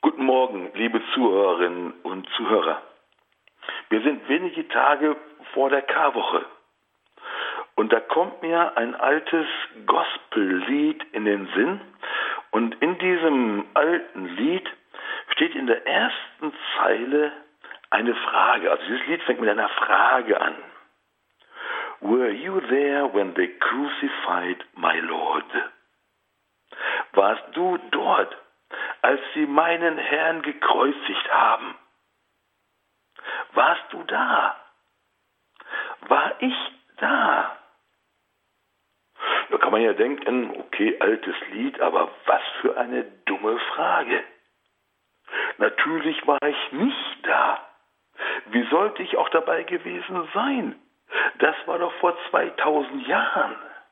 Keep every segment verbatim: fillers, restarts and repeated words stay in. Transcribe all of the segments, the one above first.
Guten Morgen, liebe Zuhörerinnen und Zuhörer. Wir sind wenige Tage vor der Karwoche und da kommt mir ein altes Gospellied in den Sinn und in diesem alten Lied steht in der ersten Zeile eine Frage. Also dieses Lied fängt mit einer Frage an. Were you there when they crucified my Lord? Warst du dort, als sie meinen Herrn gekreuzigt haben? Warst du da? War ich da? Da kann man ja denken, okay, altes Lied, aber was für eine dumme Frage. Natürlich war ich nicht da. Wie sollte ich auch dabei gewesen sein? Das war doch vor zweitausend Jahren.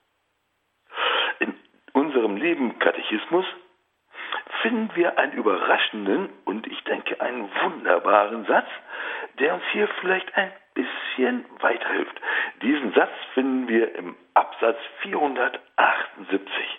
In unserem lieben Katechismus finden wir einen überraschenden und ich denke einen wunderbaren Satz, der uns hier vielleicht ein bisschen weiterhilft. Diesen Satz finden wir im Absatz vierhundertachtundsiebzig.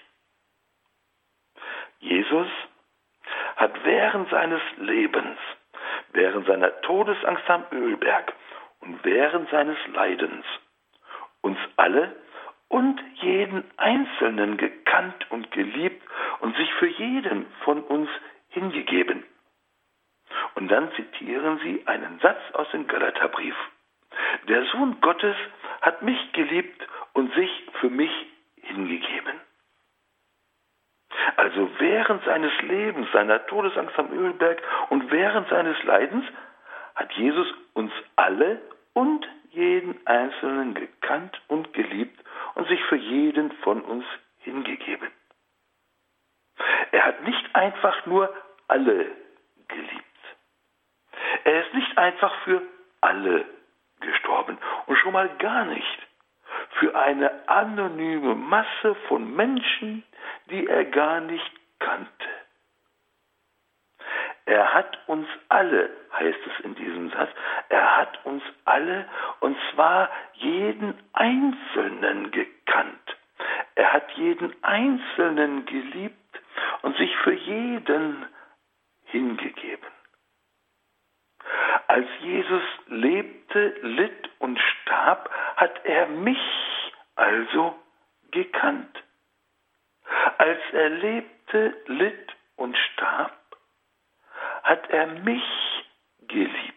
Jesus hat während seines Lebens, während seiner Todesangst am Ölberg und während seines Leidens uns alle und jeden Einzelnen gekannt und geliebt und sich für jeden von uns hingegeben. Und dann zitieren sie einen Satz aus dem Galaterbrief. Der Sohn Gottes hat mich geliebt und sich für mich hingegeben. Also während seines Lebens, seiner Todesangst am Ölberg und während seines Leidens hat Jesus uns alle und jeden Einzelnen gekannt und geliebt und sich für jeden von uns hingegeben. Er hat nicht einfach nur alle geliebt. Er ist nicht einfach für alle gestorben und schon mal gar nicht für eine anonyme Masse von Menschen, die er gar nicht kannte. Er hat uns alle, heißt es in diesem Satz, er hat uns alle, und zwar jeden Einzelnen gekannt. Er hat jeden Einzelnen geliebt und sich für jeden hingegeben. Als Jesus lebte, litt und starb, hat er mich also gekannt. Als er lebte, litt und starb, hat er mich geliebt.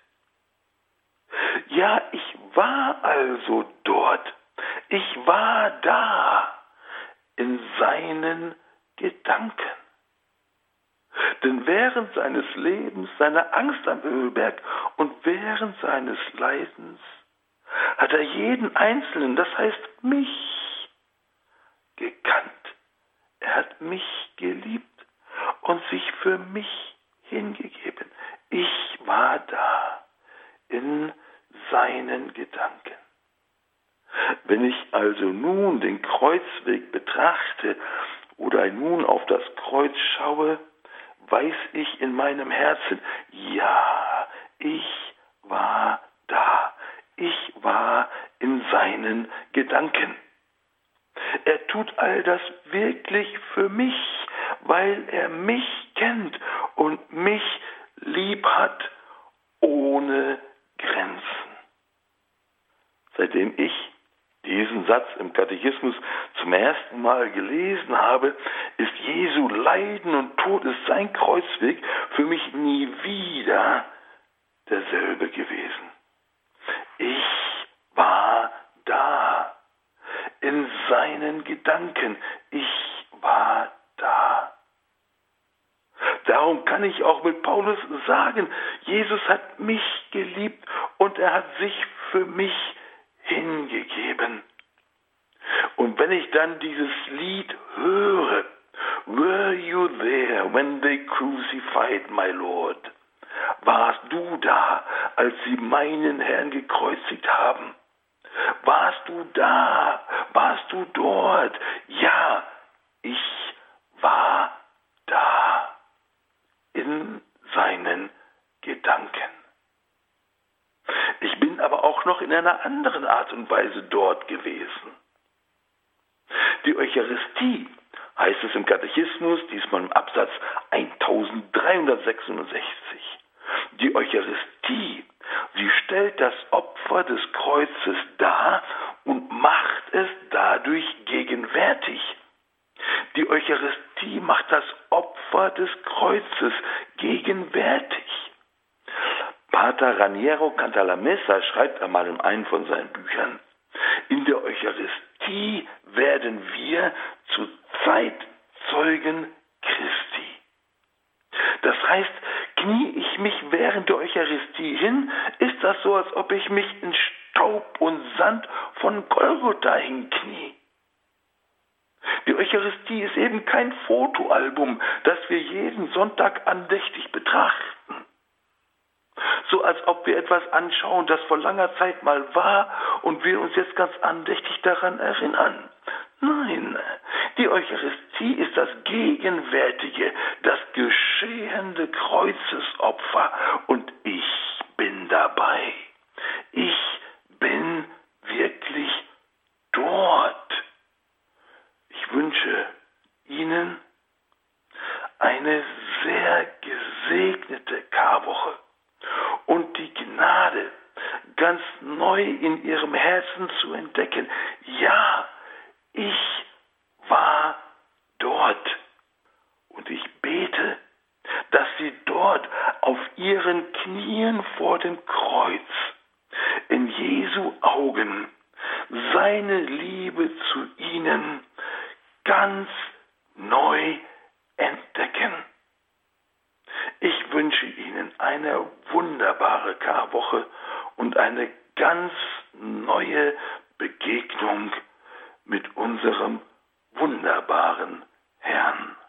Ja, ich war also dort. Ich war da in seinen Gedanken. Denn während seines Lebens, seiner Angst am Ölberg und während seines Leidens hat er jeden Einzelnen, das heißt mich, gekannt. Er hat mich geliebt und sich für mich hingegeben. Ich war da in seinen Gedanken. Wenn ich also nun den Kreuzweg betrachte oder nun auf das Kreuz schaue, weiß ich in meinem Herzen, ja, ich war da. Ich war in seinen Gedanken. Er tut all das wirklich für mich, weil er mich kennt und mich lieb hat ohne Grenzen. Seitdem ich diesen Satz im Katechismus zum ersten Mal gelesen habe, ist Jesu Leiden und Tod, ist sein Kreuzweg für mich nie wieder derselbe gewesen. Ich war da in seinen Gedanken. Ich war da. Darum kann ich auch mit Paulus sagen, Jesus hat mich geliebt und er hat sich für mich hingegeben. Und wenn ich dann dieses Lied höre, Were you there when they crucified my Lord? Warst du da, als sie meinen Herrn gekreuzigt haben? Warst du da? Warst du dort? Ja, ich war da in seinen Gedanken. Ich bin aber auch noch in einer anderen Art und Weise dort gewesen. Die Eucharistie heißt es im Katechismus, diesmal im Absatz eintausenddreihundertsechsundsechzig. Die Eucharistie, sie stellt das Opfer des Kreuzes dar und macht es dadurch gegenwärtig. Die Eucharistie macht das Opfer des Kreuzes gegenwärtig. Pater Raniero Cantalamessa schreibt einmal in einem von seinen Büchern: In der Eucharistie werden wir zu Zeitzeugen Christi. Das heißt, knie ich mich während der Eucharistie hin, ist das so, als ob ich mich in Staub und Sand von Golgotha hinknie. Die Eucharistie ist eben kein Fotoalbum, das wir jeden Sonntag andächtig betrachten. So als ob wir etwas anschauen, das vor langer Zeit mal war und wir uns jetzt ganz andächtig daran erinnern. Nein, die Eucharistie ist das gegenwärtige, das geschehende Kreuzesopfer und ich bin dabei. Ich bin wirklich dort. Ich wünsche Ihnen eine sehr gesegnete Karwoche und die Gnade, ganz neu in Ihrem Herzen zu entdecken. Ja, ich war dort und ich bete, dass Sie dort auf Ihren Knien vor dem Kreuz in Jesu Augen seine Liebe zu Ihnen ganz neu entdecken. Ich wünsche Ihnen eine wunderbare Karwoche und eine ganz neue Begegnung mit unserem wunderbaren Herrn.